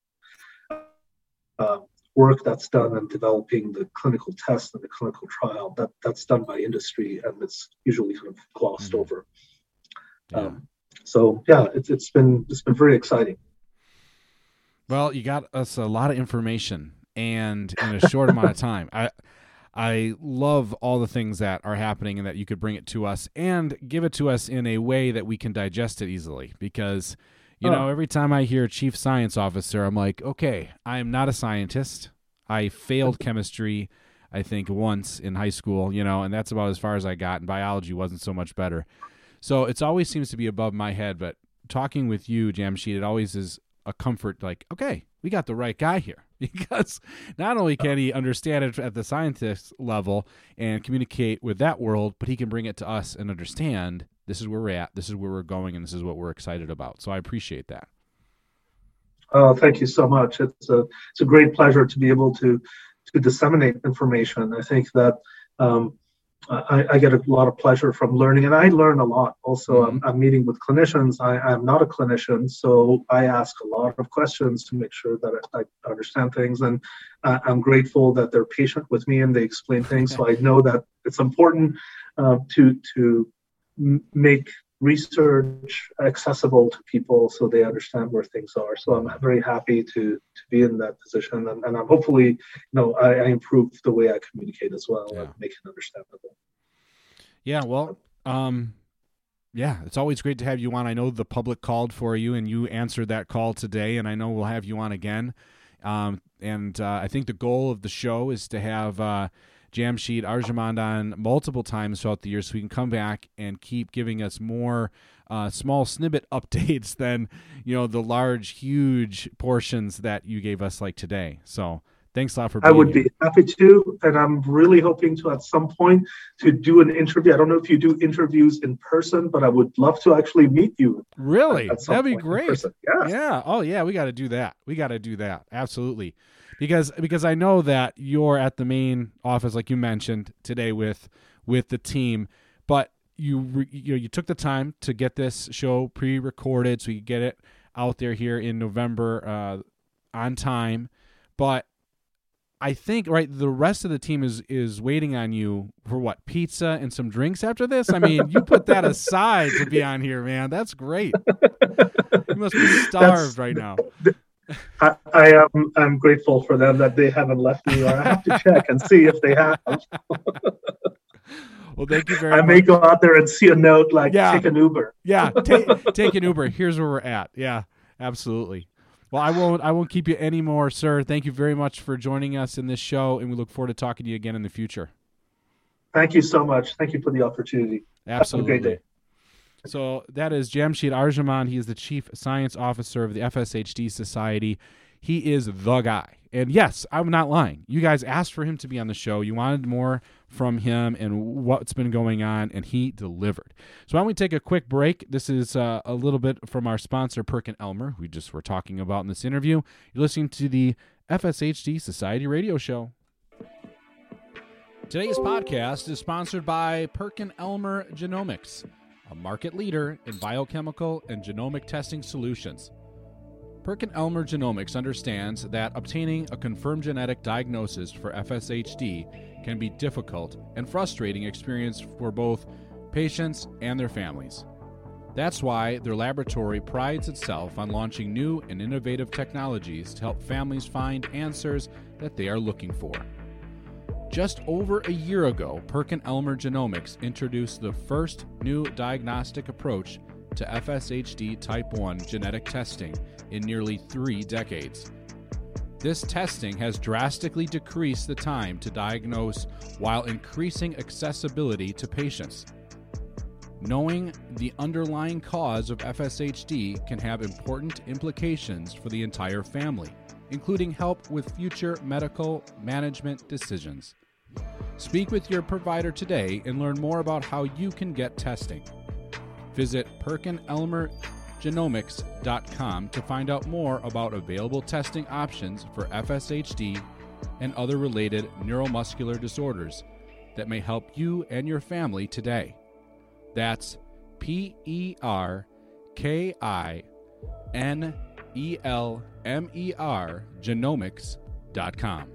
Speaker 2: uh, work that's done in developing the clinical test and the clinical trial, that that's done by industry, and it's usually kind of glossed mm-hmm. over.
Speaker 1: Yeah.
Speaker 2: Um, so yeah, it's it's been it's been very exciting.
Speaker 1: Well, you got us a lot of information, and in a short amount of time. I I love all the things that are happening and that you could bring it to us and give it to us in a way that we can digest it easily. Because, you oh. know, every time I hear chief science officer, I'm like, okay, I'm not a scientist. I failed chemistry, I think, once in high school, you know, and that's about as far as I got. And biology wasn't so much better. So it always seems to be above my head. But talking with you, Jamshed, it always is a comfort, like, okay, we got the right guy here, because not only can he understand it at the scientist level and communicate with that world, but he can bring it to us and understand this is where we're at, this is where we're going, and this is what we're excited about. So I appreciate that.
Speaker 2: Oh, thank you so much. It's a it's a great pleasure to be able to to disseminate information. I think that um, I, I get a lot of pleasure from learning, and I learn a lot. Also, mm-hmm. I'm, I'm meeting with clinicians. I, I'm not a clinician, so I ask a lot of questions to make sure that I, I understand things. And uh, I'm grateful that they're patient with me and they explain things. So I know that it's important uh, to to m- make research accessible to people so they understand where things are. So I'm very happy to to be in that position, and, and I'm hopefully, you know, I, I improve the way I communicate as well, yeah. and make it understandable.
Speaker 1: Yeah, well, um, yeah, it's always great to have you on. I know the public called for you, and you answered that call today, and I know we'll have you on again. Um, and uh, I think the goal of the show is to have uh, Jamshed Arjamand on multiple times throughout the year, so we can come back and keep giving us more uh, small snippet updates than, you know, the large, huge portions that you gave us like today. So thanks a lot for being
Speaker 2: I would
Speaker 1: here.
Speaker 2: be happy to, and I'm really hoping to at some point to do an interview. I don't know if you do interviews in person, but I would love to actually meet you.
Speaker 1: Really? At, at That'd be great.
Speaker 2: Yes.
Speaker 1: Yeah. Oh, yeah. We got to do that. We got to do that. Absolutely. Because because I know that you're at the main office, like you mentioned today, with with the team, but you re, you know you took the time to get this show pre-recorded so you get it out there here in November uh, on time. But I think right, the rest of the team is is waiting on you for what, pizza and some drinks after this. I mean, you put that aside to be on here, man. That's great. You must be starved That's, right now.
Speaker 2: I, I am I'm grateful for them that they haven't left me, or I have to check and see if they have.
Speaker 1: Well, thank you very
Speaker 2: I
Speaker 1: much. I
Speaker 2: may go out there and see a note like, yeah. take an Uber.
Speaker 1: Yeah, take, take an Uber. Here's where we're at. Yeah, absolutely. Well, I won't I won't keep you anymore, sir. Thank you very much for joining us in this show, and we look forward to talking to you again in the future.
Speaker 2: Thank you so much. Thank you for the opportunity.
Speaker 1: Absolutely.
Speaker 2: Have a great day.
Speaker 1: So that is Jamshed Arjamand. He is the Chief Science Officer of the F S H D Society. He is the guy. And yes, I'm not lying. You guys asked for him to be on the show. You wanted more from him and what's been going on, and he delivered. So why don't we take a quick break? This is uh, a little bit from our sponsor, PerkinElmer, who we just were talking about in this interview. You're listening to the F S H D Society Radio Show. Today's podcast is sponsored by PerkinElmer Genomics, a market leader in biochemical and genomic testing solutions. PerkinElmer Genomics understands that obtaining a confirmed genetic diagnosis for F S H D can be difficult and frustrating experience for both patients and their families. That's why their laboratory prides itself on launching new and innovative technologies to help families find answers that they are looking for. Just over a year ago, PerkinElmer Genomics introduced the first new diagnostic approach to F S H D type one genetic testing in nearly three decades. This testing has drastically decreased the time to diagnose while increasing accessibility to patients. Knowing the underlying cause of F S H D can have important implications for the entire family, including help with future medical management decisions. Speak with your provider today and learn more about how you can get testing. Visit Perkin Elmer Genomics dot com to find out more about available testing options for F S H D and other related neuromuscular disorders that may help you and your family today. That's P E R K I N E L M E R Genomics dot com.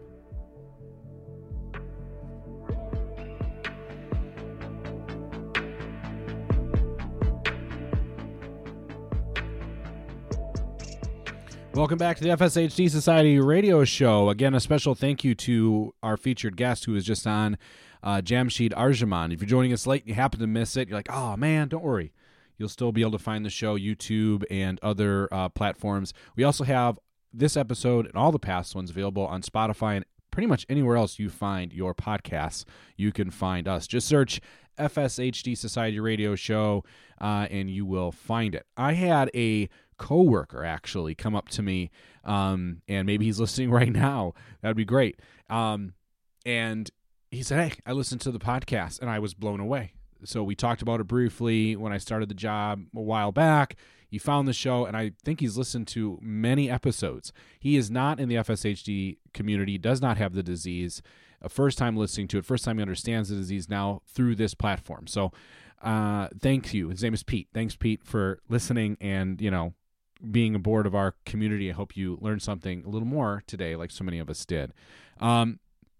Speaker 1: Welcome back to the F S H D Society radio show. Again, a special thank you to our featured guest who was just on, uh, Jamshid Arjaman. If you're joining us late and you happen to miss it, you're like, oh man, don't worry. You'll still be able to find the show, YouTube and other uh, platforms. We also have this episode and all the past ones available on Spotify and pretty much anywhere else you find your podcasts. You can find us. Just search F S H D Society radio show uh, and you will find it. I had a coworker actually come up to me, um, and maybe he's listening right now. That'd be great. Um, and he said, hey, I listened to the podcast and I was blown away. So we talked about it briefly when I started the job a while back. He found the show, and I think he's listened to many episodes. He is not in the F S H D community, does not have the disease. A first time listening to it, first time he understands the disease now through this platform. So uh, thank you. His name is Pete. Thanks, Pete, for listening and, you know, being aboard of our community. I hope you learned something a little more today, like so many of us did. Um,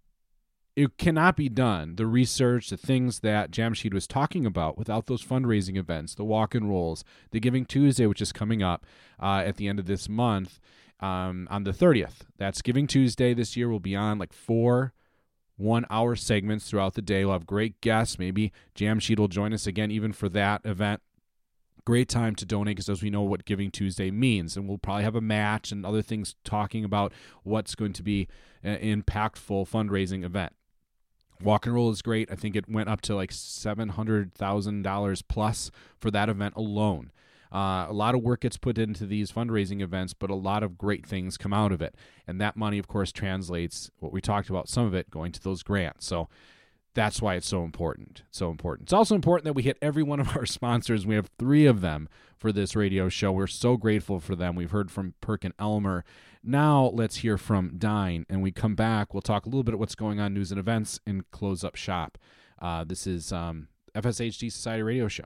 Speaker 1: it cannot be done, the research, the things that Jamshid was talking about, without those fundraising events, the walk and rolls, the Giving Tuesday, which is coming up uh, at the end of this month um, on the thirtieth. That's Giving Tuesday this year. We'll be on like four one-hour segments throughout the day. We'll have great guests. Maybe Jamshid will join us again even for that event. Great time to donate because as we know what Giving Tuesday means, and we'll probably have a match and other things talking about what's going to be an impactful fundraising event. Walk and roll is great. I think it went up to like seven hundred thousand dollars plus for that event alone. Uh, a lot of work gets put into these fundraising events, but a lot of great things come out of it. And that money, of course, translates what we talked about, some of it going to those grants. So that's why it's so important. So important. It's also important that we hit every one of our sponsors. We have three of them for this radio show. We're so grateful for them. We've heard from PerkinElmer. Now let's hear from Dyne. And we come back. We'll talk a little bit of what's going on, news and events, and close up shop. Uh, this is um, F S H D Society radio show.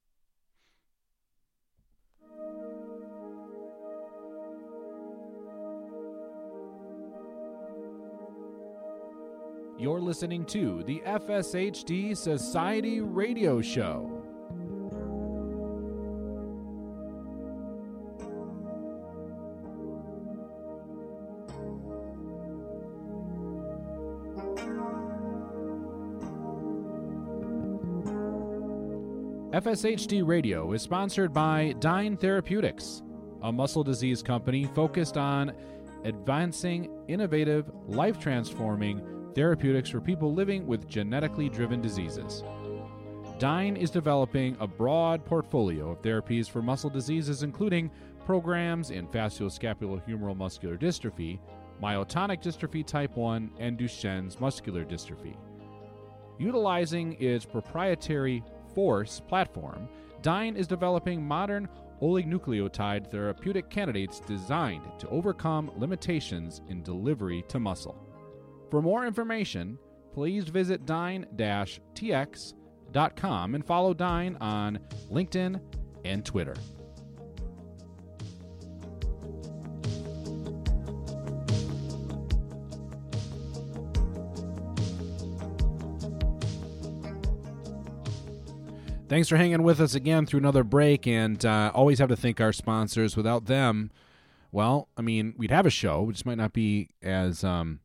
Speaker 1: You're listening to the F S H D Society radio show. F S H D Radio is sponsored by Dyne Therapeutics, a muscle disease company focused on advancing innovative, life-transforming therapeutics for people living with genetically driven diseases. Dyne is developing a broad portfolio of therapies for muscle diseases, including programs in facioscapulohumeral muscular dystrophy, myotonic dystrophy type one, and Duchenne's muscular dystrophy. Utilizing its proprietary FORCE platform, Dyne is developing modern oligonucleotide therapeutic candidates designed to overcome limitations in delivery to muscle. For more information, please visit dyne dash t x dot com and follow Dyne on LinkedIn and Twitter. Thanks for hanging with us again through another break, and uh, always have to thank our sponsors. Without them, well, I mean, we'd have a show, which just might not be as um,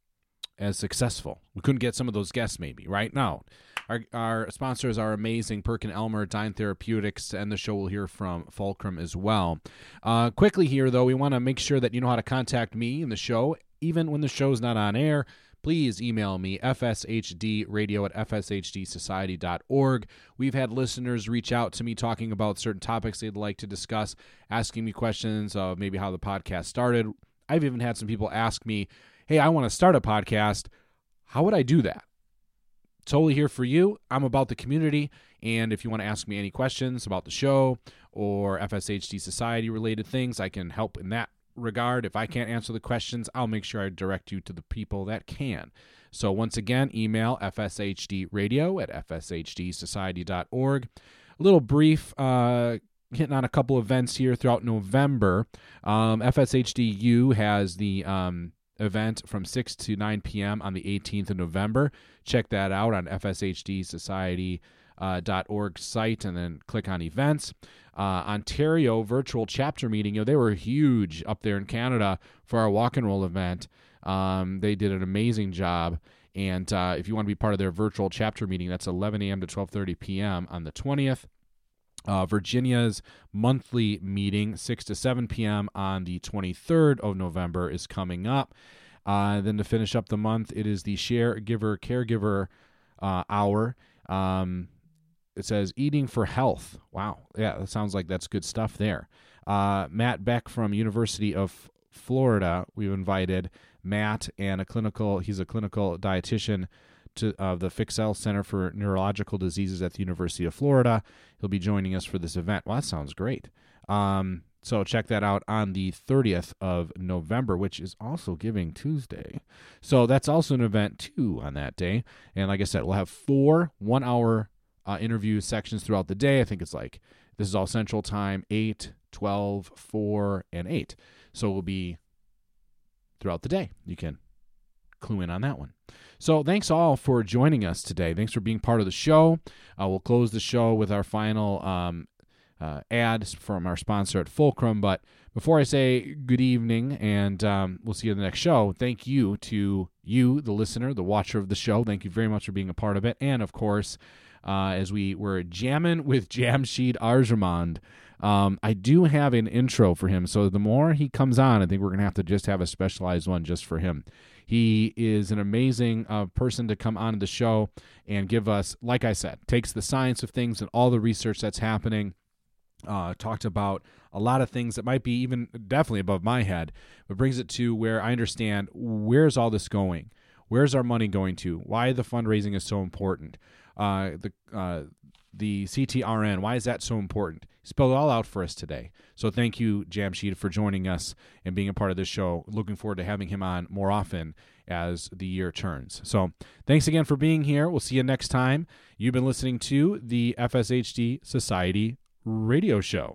Speaker 1: as successful. We couldn't get some of those guests, maybe, right? No. Our, our sponsors are amazing, PerkinElmer, Dyne Therapeutics, and the show will hear from Fulcrum as well. Uh, quickly here, though, we want to make sure that you know how to contact me in the show, even when the show's not on air. Please email me, f s h d radio at f s h d society dot org. We've had listeners reach out to me talking about certain topics they'd like to discuss, asking me questions of maybe how the podcast started. I've even had some people ask me, hey, I want to start a podcast. How would I do that? Totally here for you. I'm about the community, and if you want to ask me any questions about the show or F S H D Society-related things, I can help in that regard. If I can't answer the questions, I'll make sure I direct you to the people that can. So once again, email f s h d radio at f s h d society dot org. A little brief, uh, hitting on a couple events here throughout November. Um, F S H D U has the um, event from six to nine p.m. on the eighteenth of November. Check that out on f s h d society dot org site, and then click on events. Uh, Ontario virtual chapter meeting, you know, they were huge up there in Canada for our walk and roll event. Um, they did an amazing job. And uh, if you want to be part of their virtual chapter meeting, that's eleven a.m. to twelve thirty p.m. on the twentieth. Uh, Virginia's monthly meeting, six to seven p.m. on the twenty-third of November, is coming up. Uh, then to finish up the month, it is the Share Giver Caregiver uh, Hour. Um, It says Eating for Health. Wow. Yeah, that sounds like that's good stuff there. Uh, Matt Beck from University of Florida, we've invited Matt and a clinical, he's a clinical dietitian to uh, the Fixell Center for Neurological Diseases at the University of Florida. He'll be joining us for this event. Well, that sounds great. Um, so check that out on the thirtieth of November, which is also Giving Tuesday. So that's also an event, too, on that day. And like I said, we'll have four one-hour Uh, interview sections throughout the day. I think it's like, this is all Central Time, eight, twelve, four, and eight. So it will be throughout the day. You can clue in on that one. So thanks all for joining us today. Thanks for being part of the show. Uh, we'll close the show with our final um, uh, ads from our sponsor at Fulcrum. But before I say good evening and um, we'll see you in the next show, thank you to you, the listener, the watcher of the show. Thank you very much for being a part of it. And, of course, Uh, as we were jamming with Jamshid Arjamand. Um, I do have an intro for him, so the more he comes on, I think we're going to have to just have a specialized one just for him. He is an amazing uh, person to come on the show and give us, like I said, takes the science of things and all the research that's happening, uh, talked about a lot of things that might be even definitely above my head, but brings it to where I understand, where's all this going? Where's our money going to? Why the fundraising is so important? Uh, the uh, the C T R N, why is that so important? He spelled it all out for us today. So thank you, Jamshid, for joining us and being a part of this show. Looking forward to having him on more often as the year turns. So thanks again for being here. We'll see you next time. You've been listening to the F S H D Society Radio Show.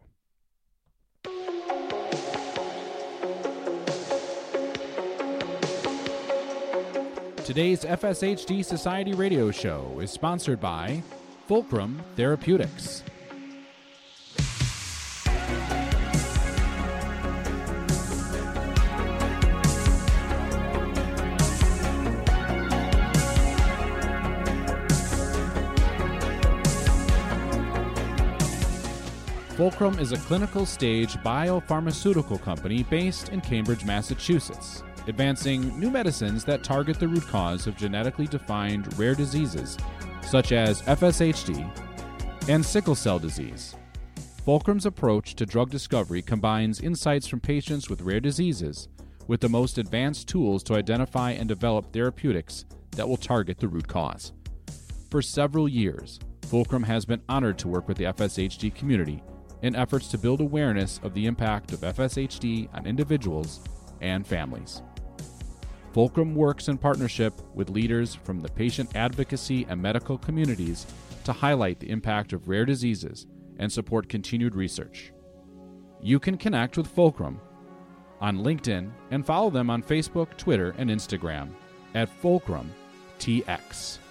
Speaker 1: Today's F S H D Society Radio Show is sponsored by Fulcrum Therapeutics. Fulcrum is a clinical stage biopharmaceutical company based in Cambridge, Massachusetts, advancing new medicines that target the root cause of genetically defined rare diseases, such as F S H D and sickle cell disease. Fulcrum's approach to drug discovery combines insights from patients with rare diseases with the most advanced tools to identify and develop therapeutics that will target the root cause. For several years, Fulcrum has been honored to work with the F S H D community in efforts to build awareness of the impact of F S H D on individuals and families. Fulcrum works in partnership with leaders from the patient advocacy and medical communities to highlight the impact of rare diseases and support continued research. You can connect with Fulcrum on LinkedIn and follow them on Facebook, Twitter, and Instagram at Fulcrum T X.